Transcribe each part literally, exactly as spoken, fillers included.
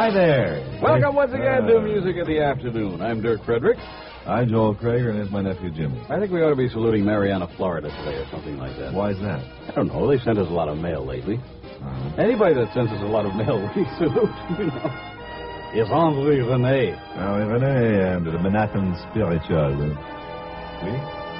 Hi there. Welcome once again to Music of the Afternoon. I'm Dirk Frederick. I'm Joel Krager, and here's my nephew, Jimmy. I think we ought to be saluting Mariana, Florida today or something like that. Why is that? I don't know. They sent us a lot of mail lately. Uh-huh. Anybody that sends us a lot of mail, we salute, you know. It's Henri René. Henri René and the Manhattan Spiritual. Oui?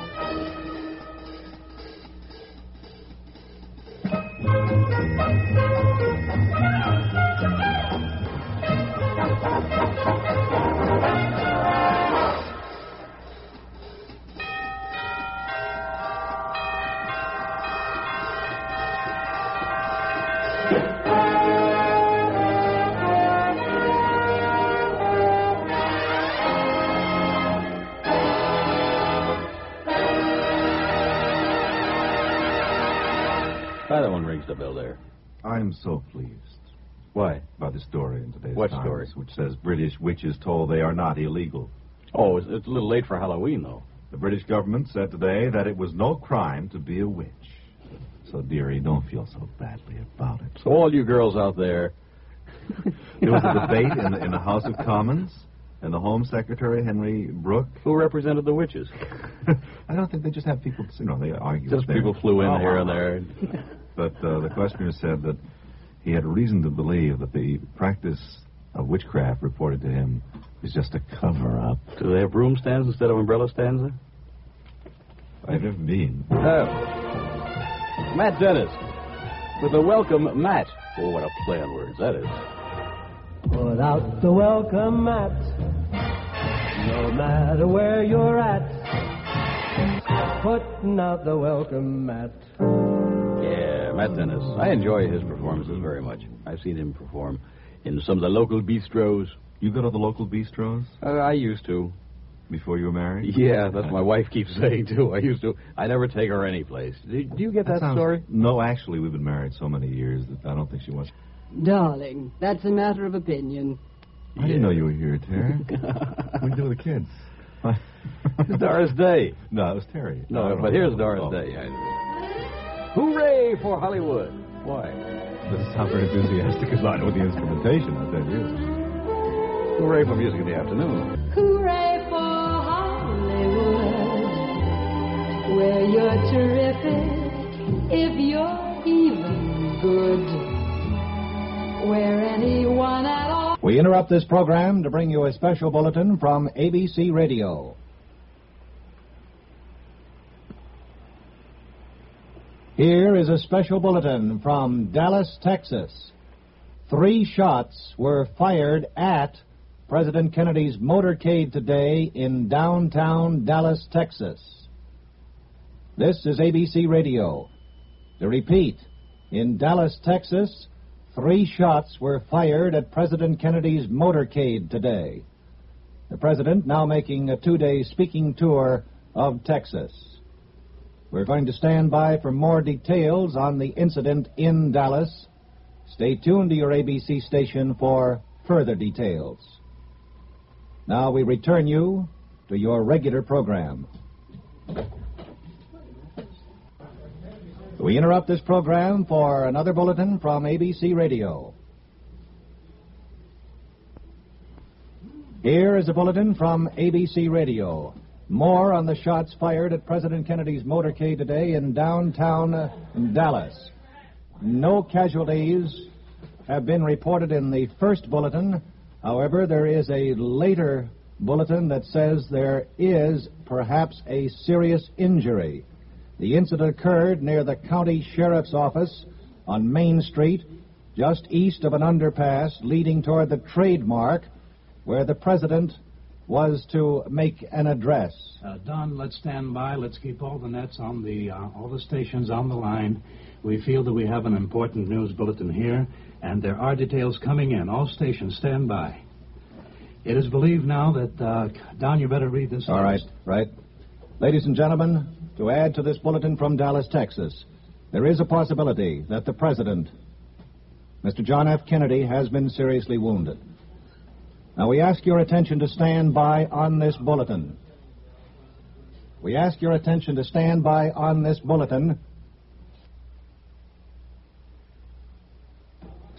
That one rings the bell there. I'm so pleased. Why? By the story in today's What Times, story? which says British witches told they are not illegal. Oh, it's, it's a little late for Halloween, though. The British government said today that it was no crime to be a witch. So, dearie, don't feel so badly about it. So all you girls out there... There was a debate in the, in the House of Commons, and the Home Secretary, Henry Brooke... Who represented the witches? I don't think they just have people, you know, they argue. Just there. people flew in Oh, here and there. But uh, the questioner said that he had reason to believe that the practice of witchcraft reported to him is just a cover-up. Do they have broom stands instead of umbrella stands there? I've never been. Oh. Matt Dennis. With a welcome mat. Oh, what a play on words that is. Put out the welcome mat, no matter where you're at. Putting out the welcome mat. Yeah, Matt Dennis. I enjoy his performances very much. I've seen him perform in some of the local bistros. You go to the local bistros? Uh, I used to. Before you were married? Yeah, that's what my wife keeps saying, too. I used to. I never take her any place. Do, do you get that, that sounds, story? No, actually, we've been married so many years that I don't think she wants... Darling, that's a matter of opinion. I didn't know you were here, Terry. What do you do with the kids? It's Doris Day. No, it was Terry. No, but here's Doris oh. Day. I... Hooray for Hollywood. Why? Doesn't sound very enthusiastic about it with the instrumentation, I'll tell you. Hooray for Music in the Afternoon. Hooray for Hollywood, where you're terrific if you're even good, where anyone at all... We interrupt this program to bring you a special bulletin from A B C Radio. Here is a special bulletin from Dallas, Texas. Three shots were fired at President Kennedy's motorcade today in downtown Dallas, Texas. This is A B C Radio. To repeat, in Dallas, Texas, three shots were fired at President Kennedy's motorcade today. The president now making a two-day speaking tour of Texas. We're going to stand by for more details on the incident in Dallas. Stay tuned to your A B C station for further details. Now we return you to your regular program. We interrupt this program for another bulletin from A B C Radio. Here is a bulletin from A B C Radio. More on the shots fired at President Kennedy's motorcade today in downtown uh, Dallas. No casualties have been reported in the first bulletin. However, there is a later bulletin that says there is perhaps a serious injury. The incident occurred near the county sheriff's office on Main Street, just east of an underpass leading toward the Trademark, where the president was to make an address. Uh, Don, let's stand by. Let's keep all the nets on the, uh, all the stations on the line. We feel that we have an important news bulletin here, and there are details coming in. All stations, stand by. It is believed now that, uh, Don, you better read this. All first. right, right. Ladies and gentlemen, to add to this bulletin from Dallas, Texas, there is a possibility that the president, Mister John F. Kennedy, has been seriously wounded. Now, we ask your attention to stand by on this bulletin. We ask your attention to stand by on this bulletin.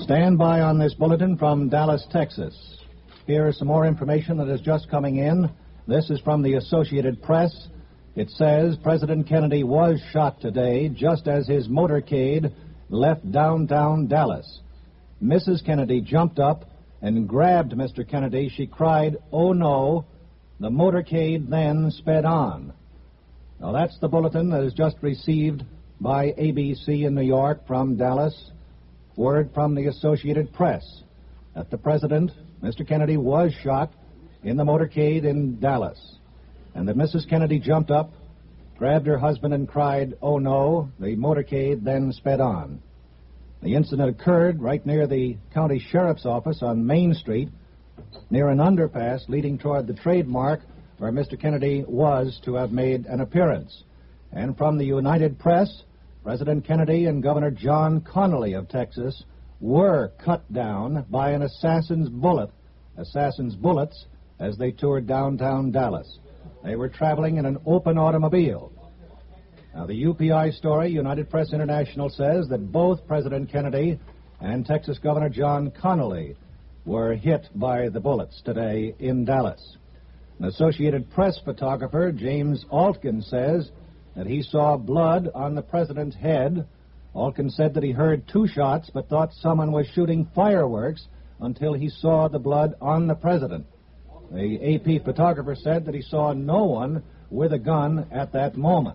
Stand by on this bulletin from Dallas, Texas. Here is some more information that is just coming in. This is from the Associated Press. It says President Kennedy was shot today just as his motorcade left downtown Dallas. Missus Kennedy jumped up and grabbed Mister Kennedy. She cried, "Oh, no." The motorcade then sped on. Now, that's the bulletin that is just received by A B C in New York from Dallas. Word from the Associated Press that the president, Mister Kennedy, was shot in the motorcade in Dallas, and that Missus Kennedy jumped up, grabbed her husband, and cried, "Oh, no." The motorcade then sped on. The incident occurred right near the county sheriff's office on Main Street, near an underpass leading toward the trademark where Mister Kennedy was to have made an appearance. And from the United Press, President Kennedy and Governor John Connally of Texas were cut down by an assassin's bullet, assassin's bullets, as they toured downtown Dallas. They were traveling in an open automobile. Now, the U P I story, United Press International, says that both President Kennedy and Texas Governor John Connally were hit by the bullets today in Dallas. An Associated Press photographer, James Altkin, says that he saw blood on the president's head. Altkin said that he heard two shots but thought someone was shooting fireworks until he saw the blood on the president. The A P photographer said that he saw no one with a gun at that moment.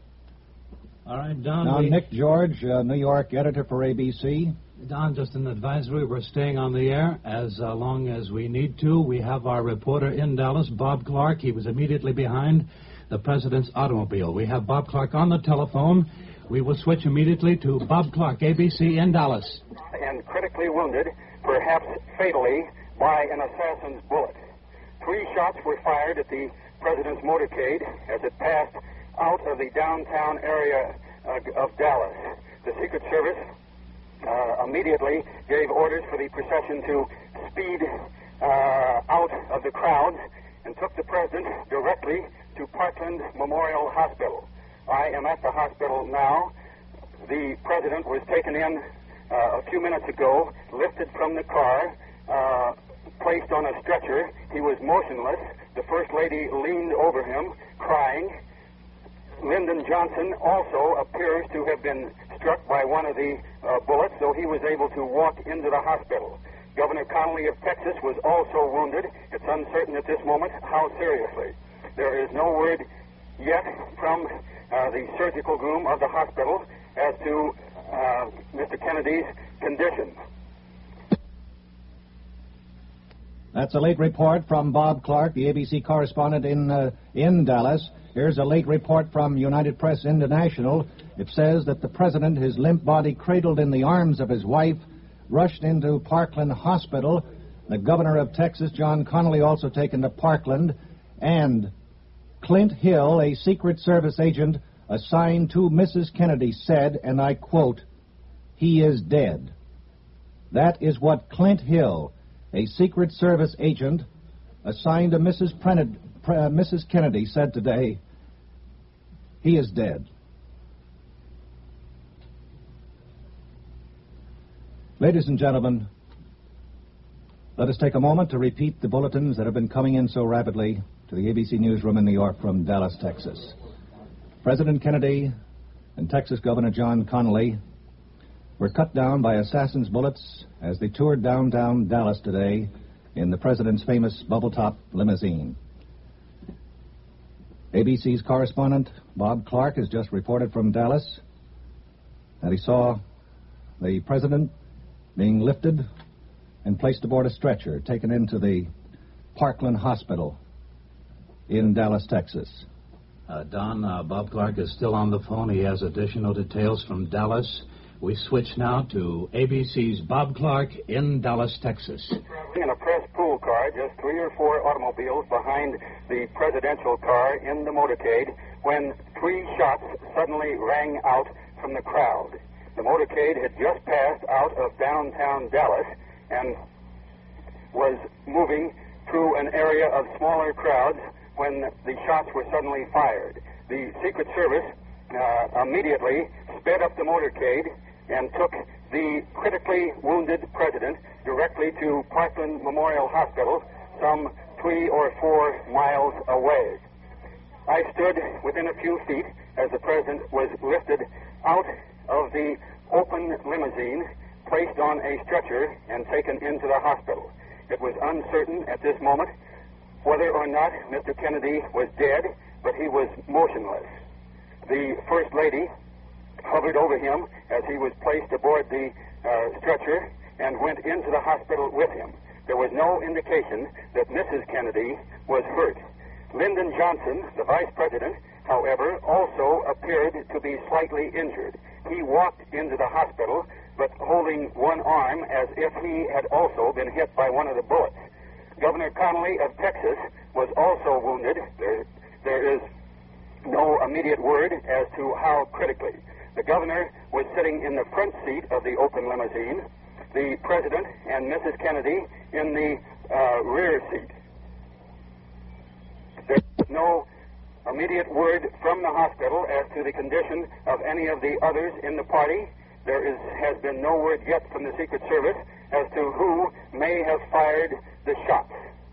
All right, Don. Now, we... Nick George, uh, New York editor for A B C. Don, just an advisory. We're staying on the air as uh, long as we need to. We have our reporter in Dallas, Bob Clark. He was immediately behind the president's automobile. We have Bob Clark on the telephone. We will switch immediately to Bob Clark, A B C in Dallas. And critically wounded, perhaps fatally, by an assassin's bullet. Three shots were fired at the president's motorcade as it passed out of the downtown area uh, of Dallas. The Secret Service uh, immediately gave orders for the procession to speed uh, out of the crowd and took the president directly to Parkland Memorial Hospital. I am at the hospital now. The president was taken in uh, a few minutes ago, lifted from the car, uh, placed on a stretcher. He was motionless. The First Lady leaned over him, crying. Lyndon Johnson also appears to have been struck by one of the uh, bullets, though he was able to walk into the hospital. Governor Connally of Texas was also wounded. It's uncertain at this moment how seriously. There is no word yet from uh, the surgical room of the hospital as to uh, Mister Kennedy's condition. That's a late report from Bob Clark, the A B C correspondent in uh, in Dallas. Here's a late report from United Press International. It says that the president, his limp body cradled in the arms of his wife, rushed into Parkland Hospital. The governor of Texas, John Connally, also taken to Parkland. And Clint Hill, a Secret Service agent assigned to Missus Kennedy, said, and I quote, "He is dead." That is what Clint Hill, a Secret Service agent assigned to Missus Prenid, uh, Missus Kennedy, said today. He is dead. Ladies and gentlemen, let us take a moment to repeat the bulletins that have been coming in so rapidly to the A B C newsroom in New York from Dallas, Texas. President Kennedy and Texas Governor John Connally were cut down by assassins' bullets as they toured downtown Dallas today in the president's famous bubble-top limousine. A B C's correspondent Bob Clark has just reported from Dallas that he saw the president being lifted and placed aboard a stretcher, taken into the Parkland Hospital in Dallas, Texas. Uh, Don, uh, Bob Clark is still on the phone. He has additional details from Dallas. We switch now to A B C's Bob Clark in Dallas, Texas. In a press pool car, just three or four automobiles behind the presidential car in the motorcade, when three shots suddenly rang out from the crowd. The motorcade had just passed out of downtown Dallas and was moving through an area of smaller crowds when the shots were suddenly fired. The Secret Service uh, immediately sped up the motorcade, and took the critically wounded president directly to Parkland Memorial Hospital, some three or four miles away. I stood within a few feet as the president was lifted out of the open limousine, placed on a stretcher, and taken into the hospital. It was uncertain at this moment whether or not Mister Kennedy was dead, but he was motionless. The First Lady hovered over him as he was placed aboard the uh, stretcher and went into the hospital with him. There was no indication that Missus Kennedy was hurt. Lyndon Johnson, the vice president, however, also appeared to be slightly injured. He walked into the hospital, but holding one arm as if he had also been hit by one of the bullets. Governor Connolly of Texas was also wounded. There, there is no immediate word as to how critically. The governor was sitting in the front seat of the open limousine, the president and Missus Kennedy in the uh, rear seat. There was no immediate word from the hospital as to the condition of any of the others in the party. There is, has been no word yet from the Secret Service as to who may have fired the shots.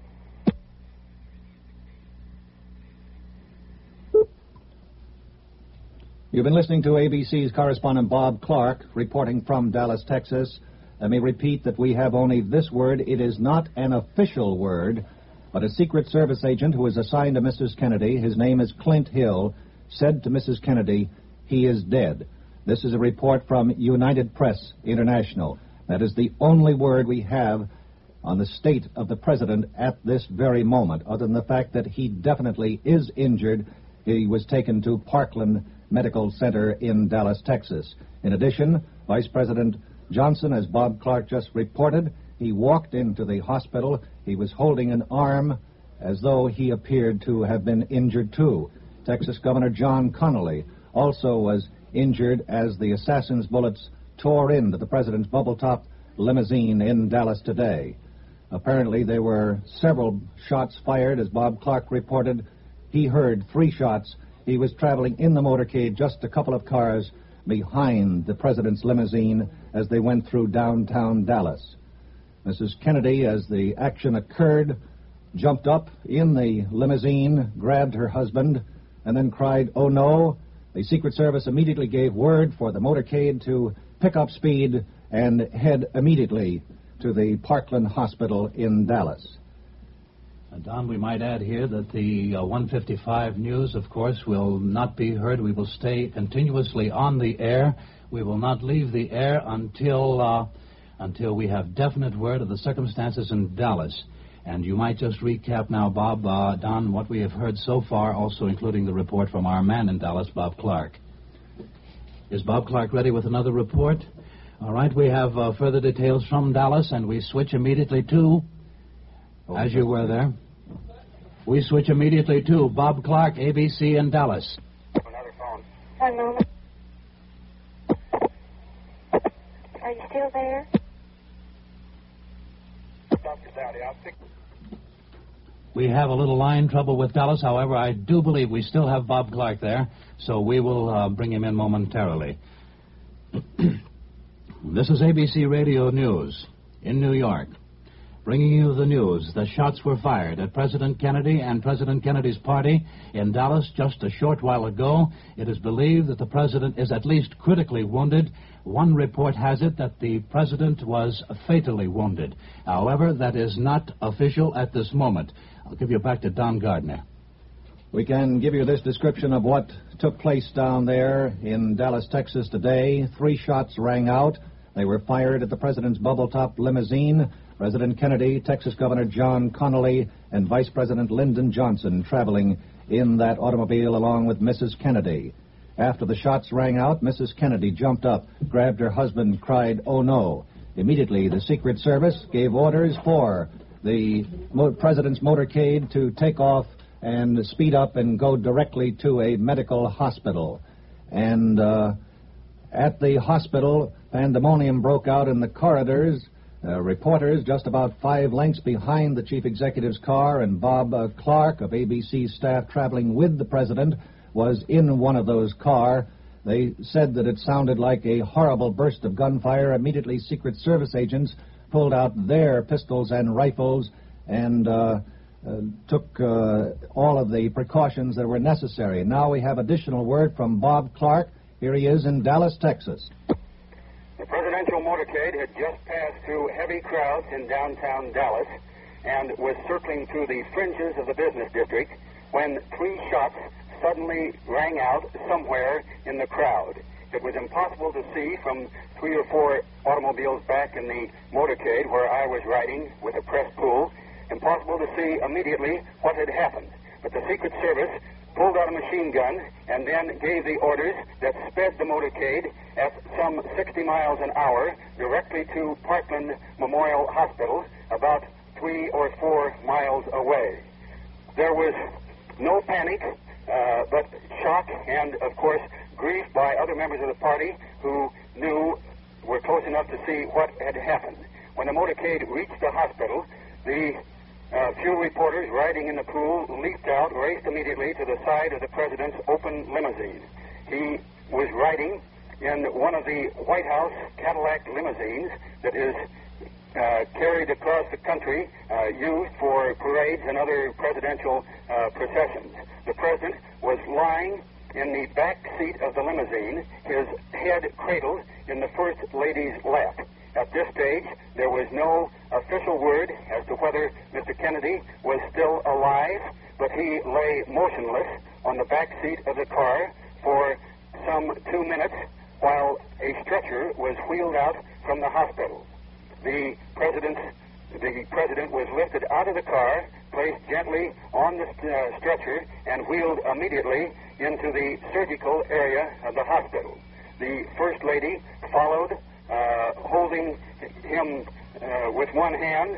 You've been listening to A B C's correspondent Bob Clark reporting from Dallas, Texas. Let me repeat that we have only this word. It is not an official word, but a Secret Service agent who is assigned to Missus Kennedy, his name is Clint Hill, said to Missus Kennedy, he is dead. This is a report from United Press International. That is the only word we have on the state of the president at this very moment, other than the fact that he definitely is injured. He was taken to Parkland Medical Center in Dallas, Texas. In addition, Vice President Johnson, as Bob Clark just reported, he walked into the hospital. He was holding an arm as though he appeared to have been injured too. Texas Governor John Connolly also was injured as the assassin's bullets tore into the president's bubble-top limousine in Dallas today. Apparently there were several shots fired, as Bob Clark reported. He heard three shots. He was traveling in the motorcade just a couple of cars behind the president's limousine as they went through downtown Dallas. Missus Kennedy, as the action occurred, jumped up in the limousine, grabbed her husband, and then cried, "Oh no!" The Secret Service immediately gave word for the motorcade to pick up speed and head immediately to the Parkland Hospital in Dallas. Uh, Don, we might add here that the uh, one fifty-five news, of course, will not be heard. We will stay continuously on the air. We will not leave the air until uh, until we have definite word of the circumstances in Dallas. And you might just recap now, Bob, uh, Don, what we have heard so far, also including the report from our man in Dallas, Bob Clark. Is Bob Clark ready with another report? All right, we have uh, further details from Dallas, and we switch immediately to, as you were there, we switch immediately to Bob Clark, A B C in Dallas. Another phone. One moment. Are you still there? Doctor Dowdy, I'll pick... We have a little line trouble with Dallas. However, I do believe we still have Bob Clark there, so we will uh, bring him in momentarily. This is A B C Radio News in New York, bringing you the news. The shots were fired at President Kennedy and President Kennedy's party in Dallas just a short while ago. It is believed that the president is at least critically wounded. One report has it that the president was fatally wounded. However, that is not official at this moment. I'll give you back to Don Gardner. We can give you this description of what took place down there in Dallas, Texas today. Three shots rang out. They were fired at the president's bubble-top limousine. President Kennedy, Texas Governor John Connolly, and Vice President Lyndon Johnson traveling in that automobile along with Missus Kennedy. After the shots rang out, Missus Kennedy jumped up, grabbed her husband, cried, "Oh no!" Immediately, the Secret Service gave orders for the mo- president's motorcade to take off and speed up and go directly to a medical hospital. And uh, at the hospital, pandemonium broke out in the corridors. Uh, reporters just about five lengths behind the chief executive's car, and Bob uh, Clark of A B C's staff traveling with the president was in one of those cars. They said that it sounded like a horrible burst of gunfire. Immediately, Secret Service agents pulled out their pistols and rifles and uh, uh, took uh, all of the precautions that were necessary. Now we have additional word from Bob Clark. Here he is in Dallas, Texas. The presidential motorcade had just passed through heavy crowds in downtown Dallas and was circling through the fringes of the business district when three shots suddenly rang out somewhere in the crowd. It was impossible to see from three or four automobiles back in the motorcade where I was riding with a press pool, impossible to see immediately what had happened. But the Secret Service pulled out a machine gun and then gave the orders that sped the motorcade at some sixty miles an hour directly to Parkland Memorial Hospital, about three or four miles away. There was no panic, uh, but shock and, of course, grief by other members of the party who knew, were close enough to see what had happened. When the motorcade reached the hospital, the uh, few reporters riding in the pool leaped out, raced immediately to the side of the president's open limousine. He was riding in one of the White House Cadillac limousines that is uh, carried across the country, uh, used for parades and other presidential uh, processions. The president was lying in the back seat of the limousine, his head cradled in the First Lady's lap. At this stage, there was no official word as to whether Mister Kennedy was still alive, but he lay motionless on the back seat of the car for some two minutes while a stretcher was wheeled out from the hospital. The president, the president was lifted out of the car, placed gently on the uh, stretcher, and wheeled immediately into the surgical area of the hospital. The First Lady followed, uh, holding him uh, with one hand,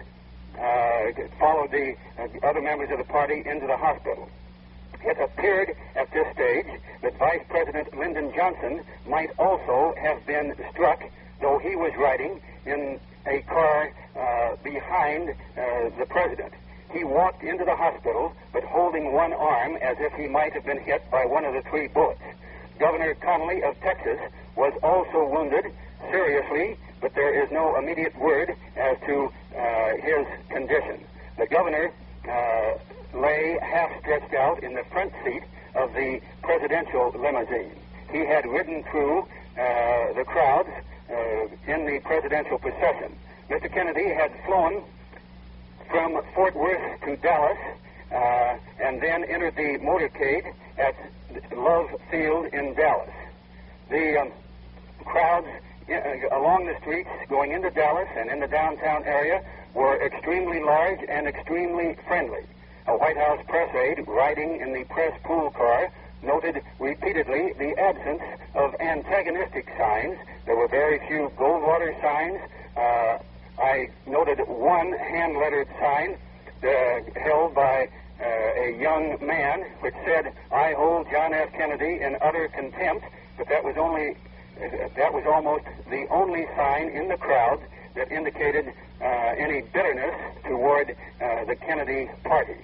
uh, followed the uh, other members of the party into the hospital. It appeared at this stage that Vice President Lyndon Johnson might also have been struck, though he was riding in a car uh, behind uh, the president. He walked into the hospital, but holding one arm as if he might have been hit by one of the three bullets. Governor Connolly of Texas was also wounded seriously, but there is no immediate word as to uh, his condition. The governor uh, lay half stretched out in the front seat of the presidential limousine. He had ridden through uh, the crowds uh, in the presidential procession. Mister Kennedy had flown from Fort Worth to Dallas uh, and then entered the motorcade at Love Field in Dallas. The um, crowds uh, along the streets going into Dallas and in the downtown area were extremely large and extremely friendly. A White House press aide riding in the press pool car noted repeatedly the absence of antagonistic signs. There were very few Goldwater signs. Uh, I noted one hand-lettered sign uh, held by uh, a young man which said, "I hold John F. Kennedy in utter contempt," but that was only uh, that was almost the only sign in the crowd that indicated uh, any bitterness toward uh, the Kennedy party.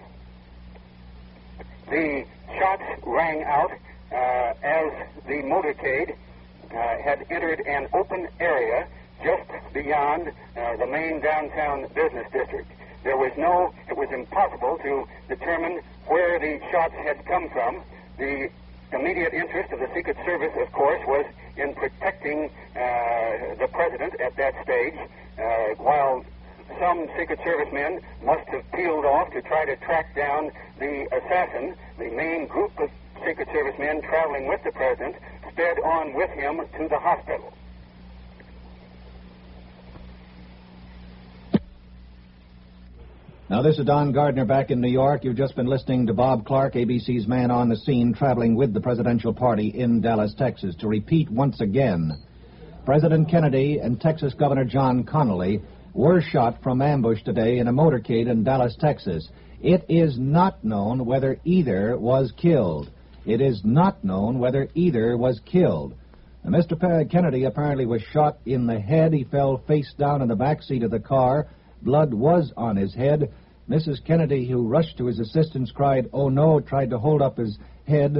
The shots rang out uh, as the motorcade uh, had entered an open area just beyond uh, the main downtown business district. There was no, it was impossible to determine where the shots had come from. The immediate interest of the Secret Service, of course, was in protecting uh, the president at that stage, uh, while some Secret Service men must have peeled off to try to track down the assassin. The main group of Secret Service men traveling with the president sped on with him to the hospital. Now, this is Don Gardner back in New York. You've just been listening to Bob Clark, A B C's man on the scene, traveling with the presidential party in Dallas, Texas. To repeat once again, President Kennedy and Texas Governor John Connolly were shot from ambush today in a motorcade in Dallas, Texas. It is not known whether either was killed. It is not known whether either was killed. Now, Mister Kennedy apparently was shot in the head. He fell face down in the back seat of the car. Blood was on his head. Missus Kennedy, who rushed to his assistance, cried, "Oh, no," tried to hold up his head.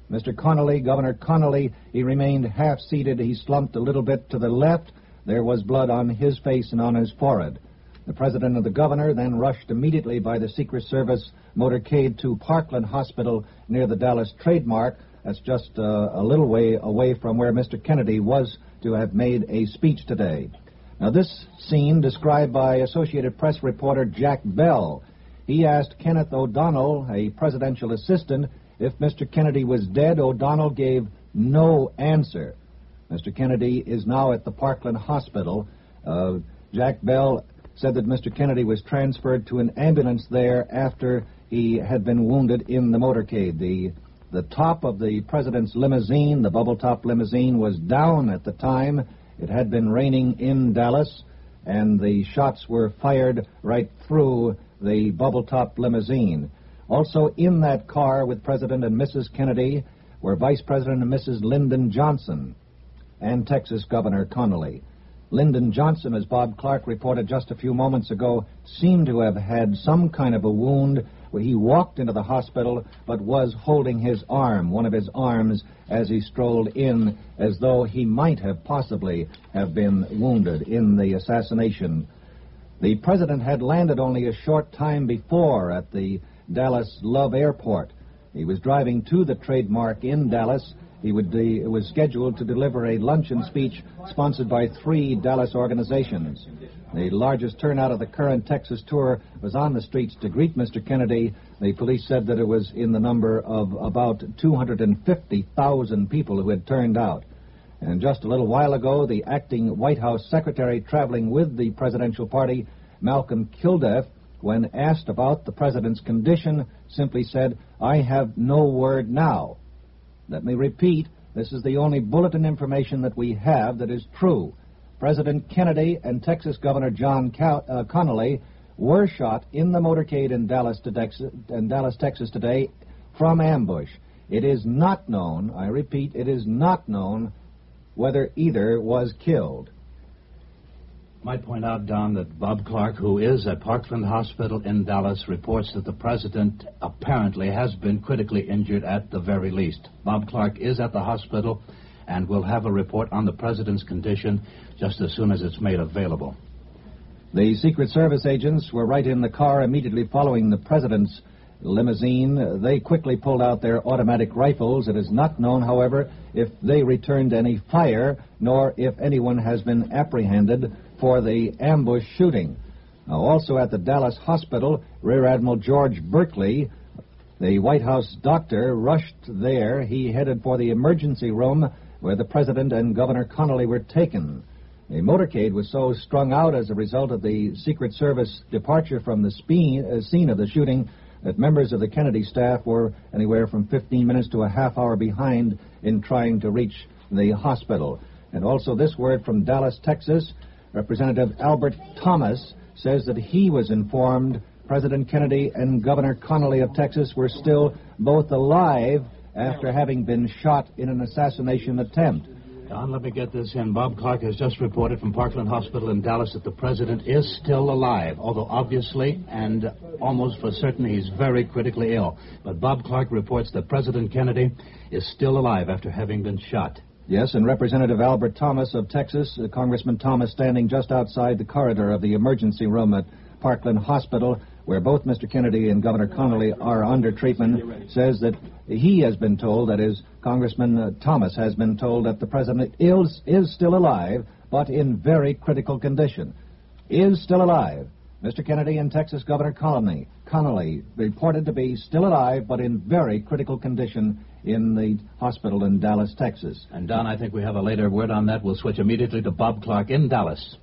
Mister Connolly, Governor Connolly, he remained half-seated. He slumped a little bit to the left. There was blood on his face and on his forehead. The President and the Governor then rushed immediately by the Secret Service motorcade to Parkland Hospital near the Dallas Trademark. That's just uh, a little way away from where Mister Kennedy was to have made a speech today. Now, this scene described by Associated Press reporter Jack Bell. He asked Kenneth O'Donnell, a presidential assistant, if Mister Kennedy was dead. O'Donnell gave no answer. Mister Kennedy is now at the Parkland Hospital. Uh, Jack Bell said that Mister Kennedy was transferred to an ambulance there after he had been wounded in the motorcade. The, the top of the president's limousine, the bubble-top limousine, was down at the time. It had been raining in Dallas, and the shots were fired right through the bubble-top limousine. Also in that car with President and Missus Kennedy were Vice President and Missus Lyndon Johnson and Texas Governor Connolly. Lyndon Johnson, as Bob Clark reported just a few moments ago, seemed to have had some kind of a wound where he walked into the hospital but was holding his arm, one of his arms, as he strolled in, as though he might have possibly have been wounded in the assassination. The president had landed only a short time before at the Dallas Love Airport. He was driving to the Trademark in Dallas. He would de- was scheduled to deliver a luncheon speech sponsored by three Dallas organizations. The largest turnout of the current Texas tour was on the streets to greet Mister Kennedy. The police said that it was in the number of about two hundred fifty thousand people who had turned out. And just a little while ago, the acting White House secretary traveling with the presidential party, Malcolm Kilduff, when asked about the president's condition, simply said, "I have no word now." Let me repeat, this is the only bulletin information that we have that is true. President Kennedy and Texas Governor John Cow- uh, Connolly were shot in the motorcade in Dallas, to Texas, in Dallas, Texas today from ambush. It is not known, I repeat, it is not known whether either was killed. Might point out, Don, that Bob Clark, who is at Parkland Hospital in Dallas, reports that the president apparently has been critically injured at the very least. Bob Clark is at the hospital and will have a report on the president's condition just as soon as it's made available. The Secret Service agents were right in the car immediately following the president's limousine. They quickly pulled out their automatic rifles. It is not known, however, if they returned any fire, nor if anyone has been apprehended for the ambush shooting. Now, also at the Dallas hospital, Rear Admiral George Berkeley, the White House doctor, rushed there. He headed for the emergency room where the president and Governor Connolly were taken. The motorcade was so strung out as a result of the Secret Service departure from the speen, uh, scene of the shooting that members of the Kennedy staff were anywhere from fifteen minutes to a half hour behind in trying to reach the hospital. And also this word from Dallas, Texas, Representative Albert Thomas says that he was informed President Kennedy and Governor Connolly of Texas were still both alive after having been shot in an assassination attempt. Don, let me get this in. Bob Clark has just reported from Parkland Hospital in Dallas that the president is still alive, although obviously and almost for certain he's very critically ill. But Bob Clark reports that President Kennedy is still alive after having been shot. Yes, and Representative Albert Thomas of Texas, uh, Congressman Thomas, standing just outside the corridor of the emergency room at Parkland Hospital, where both Mister Kennedy and Governor Connolly are under treatment, says that he has been told, that is, Congressman uh, Thomas has been told that the president is, is still alive, but in very critical condition. Is still alive. Mister Kennedy and Texas Governor Connolly, Connolly reported to be still alive, but in very critical condition in the hospital in Dallas, Texas. And, Don, I think we have a later word on that. We'll switch immediately to Bob Clark in Dallas.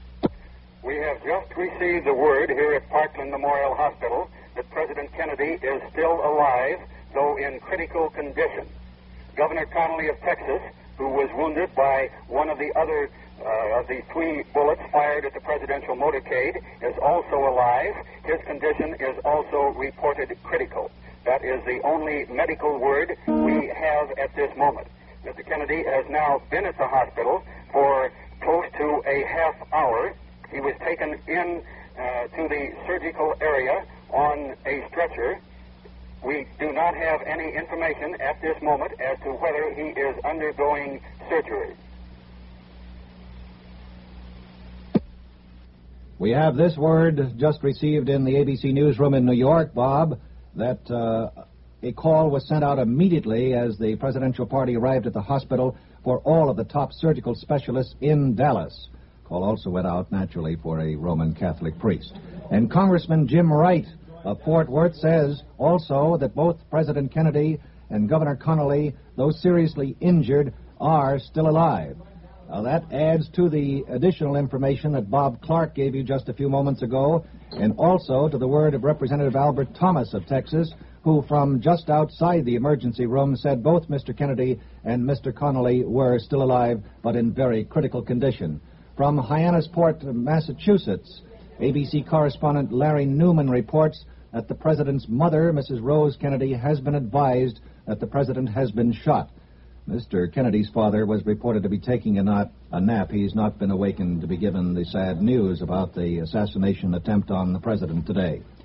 We have just received the word here at Parkland Memorial Hospital that President Kennedy is still alive, though in critical condition. Governor Connolly of Texas, who was wounded by one of the other uh, of the three bullets fired at the presidential motorcade, is also alive. His condition is also reported critical. That is the only medical word we have at this moment. Mister Kennedy has now been at the hospital for close to a half hour. He was taken in uh, to the surgical area on a stretcher. We do not have any information at this moment as to whether he is undergoing surgery. We have this word just received in the A B C newsroom in New York, Bob, that uh, a call was sent out immediately as the presidential party arrived at the hospital for all of the top surgical specialists in Dallas. Call also went out, naturally, for a Roman Catholic priest. And Congressman Jim Wright of Fort Worth says also that both President Kennedy and Governor Connolly, though seriously injured, are still alive. Now, that adds to the additional information that Bob Clark gave you just a few moments ago, and also to the word of Representative Albert Thomas of Texas, who from just outside the emergency room said both Mister Kennedy and Mister Connolly were still alive, but in very critical condition. From Hyannisport, Massachusetts, A B C correspondent Larry Newman reports that the president's mother, Missus Rose Kennedy, has been advised that the president has been shot. Mister Kennedy's father was reported to be taking a, not, a nap. He's not been awakened to be given the sad news about the assassination attempt on the president today.